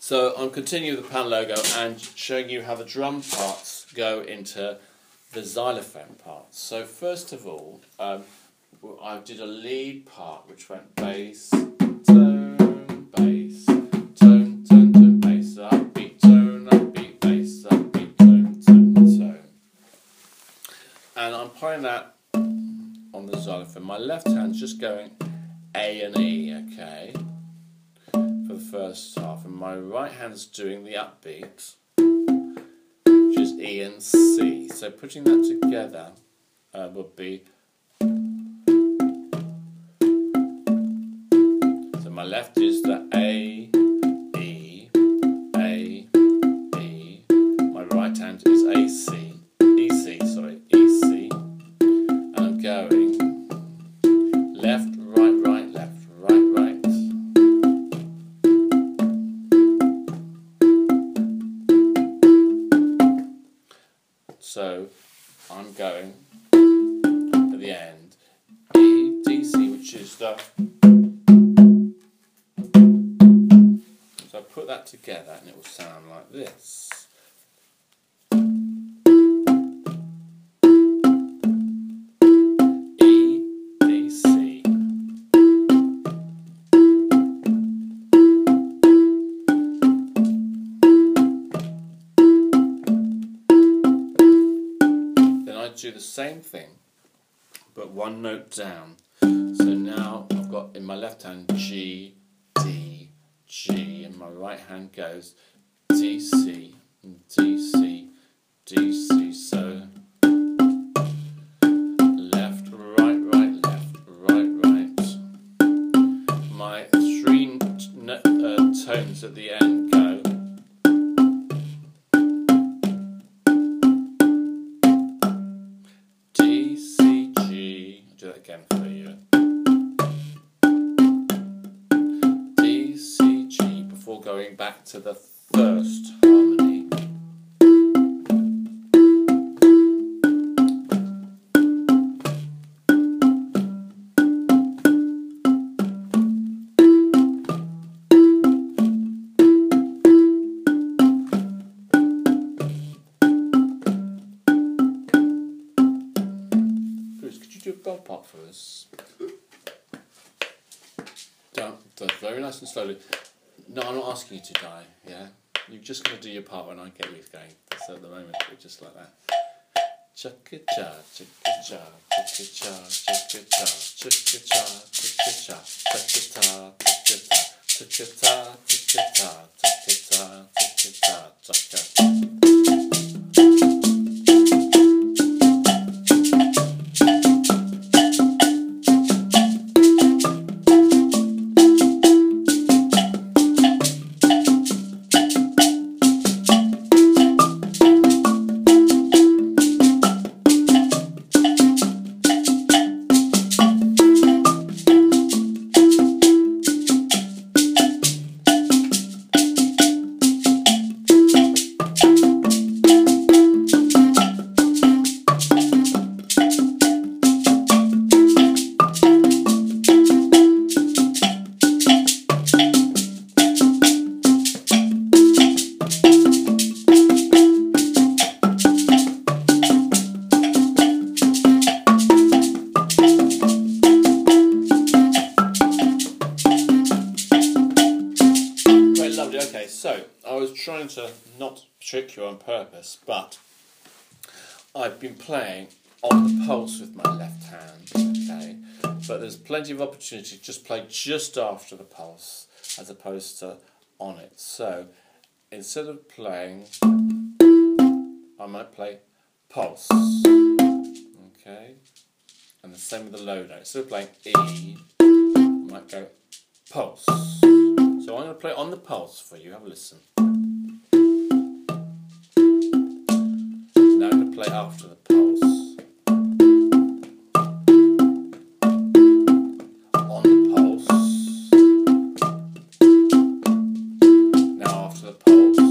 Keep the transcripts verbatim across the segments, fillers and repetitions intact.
So I'm continuing with the pan logo and showing you how the drum parts go into the xylophone parts. So first of all, um, I did a lead part which went bass, tone, bass, tone, tone, tone, bass, upbeat, tone, upbeat, bass, upbeat, tone, tone, tone. And I'm playing that on the xylophone. My left hand's just going A and E, okay, for the first half, and my right hand's doing the upbeat, which is E and C. So putting that together uh, would be, so my left is the A, E, A, E, my right hand is A, C, E, C, sorry, E, C, and I'm going left, right, right, left, right, right. So I'm going at the end E, D, C, which is the. So I put that together and it will sound like this. E, D, C. Do the same thing but one note down. So now I've got in my left hand G, D, G, and my right hand goes D, C, D, C, D, C. So left, right, right, left, right, right. My three uh, tones at the end go again for you. D, C, G before going back to the first harmony. Could you do a bell part for us? Down, down, very nice and slowly. No, I'm not asking you to die, yeah? You're just going to do your part when I get you going. So at the moment, we're just like that. Chicka-cha, chicka-cha, chicka-cha, chicka-cha, chicka-cha, chicka-cha, chicka-cha, chicka-cha, chicka-cha, chicka-cha, chicka-cha, chicka-cha, chicka-cha. Okay, so I was trying to not trick you on purpose, but I've been playing on the pulse with my left hand, okay? But there's plenty of opportunity to just play just after the pulse as opposed to on it. So instead of playing, I might play pulse, okay? And the same with the low note. Instead of playing E, I might go pulse. So I'm going to play on the pulse for you. Have a listen. Now I'm going to play after the pulse. On the pulse. Now after the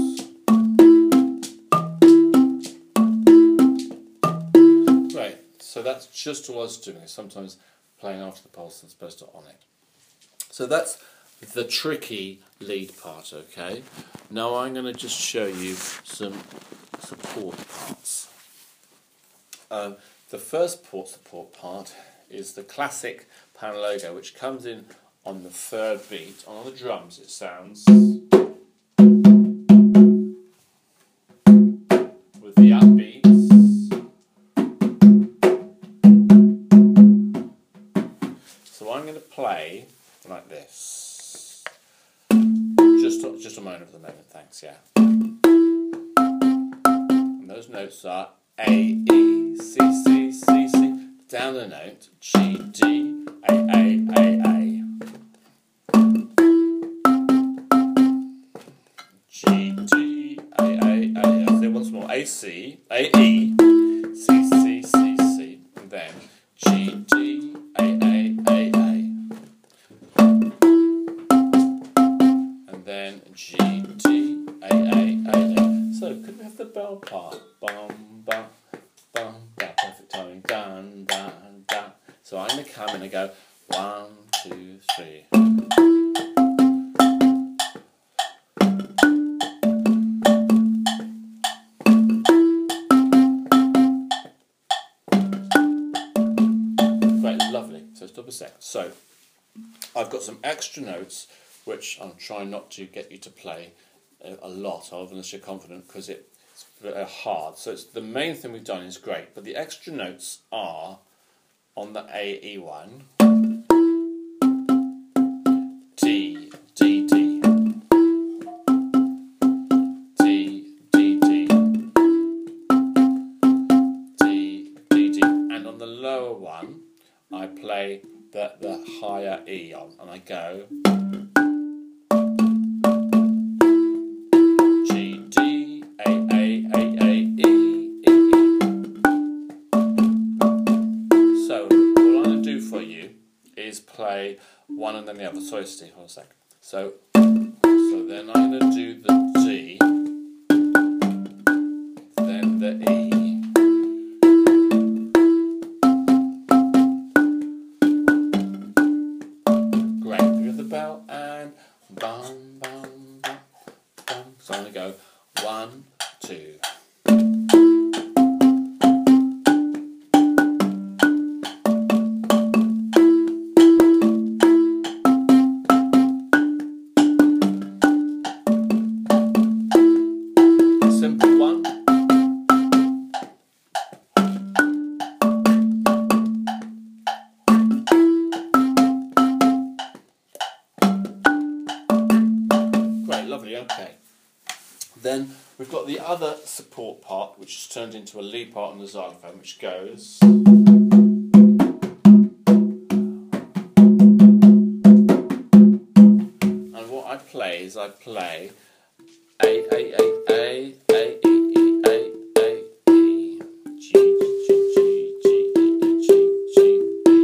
pulse. Great. So that's just all I was doing. Sometimes playing after the pulse as opposed to on it. So that's the tricky lead part, okay? Now I'm going to just show you some support parts. Um, the first port support part is the classic Panalogo, which comes in on the third beat. On the drums it sounds with the upbeats. So I'm going to play like this. Just, just a moment for the moment, thanks, yeah. And those notes are A, E, C, C, C, C, down the note, G, D, A, A, A, A. G, D, A, A, A. I'll say once more, A, C, A, E, C, C, C, C, and then G, D, A, A, A, A. And then G, D, A, A, A, A. So, could we have the bell part? Bum, bum, bum, bum, perfect timing. Dun, dun, dun. So I'm going to come in and go one, two, three. Great, lovely. So stop a sec. So I've got some extra notes which I'm trying not to get you to play a, a lot of unless you're confident, because it, it's uh, hard. So it's, the main thing we've done is great, but the extra notes are on the A, E one, D, D, D, D, D, D, D, D, D, and on the lower one I play the, the higher E on, and I go G, D, A, A, A, A, E, E, E. So what I'm going to do for you is play one and then the other. Sorry Steve, hold a sec. So, so then I'm going to do the D, then the E. Bell and bum, bum, bum, bum. So I'm going to go one, two. Simple one. Lovely, okay. Then we've got the other support part, which is turned into a lead part on the xylophone, which goes. And what I play is I play A, A, A, A, A, E, E, A, A, E, G, G, G, G, E, E, G, G, E.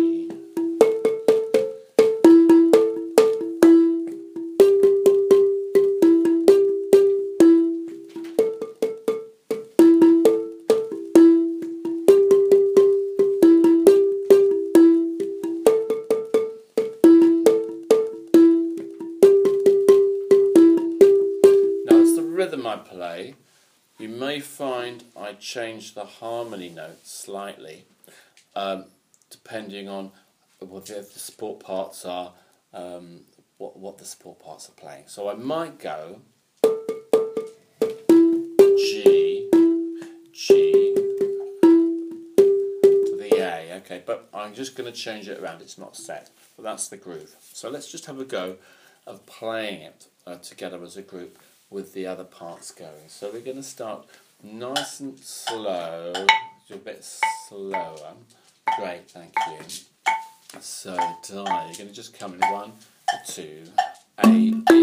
Rhythm I play, you may find I change the harmony notes slightly, um, depending on what the, the support parts are, um, what, what the support parts are playing. So I might go G, G, to the A, okay, but I'm just going to change it around, it's not set, but that's the groove. So let's just have a go of playing it uh, together as a group with the other parts going. So we're going to start nice and slow, a bit slower. Great, thank you. So, Di, you're going to just come in one, two, A, E.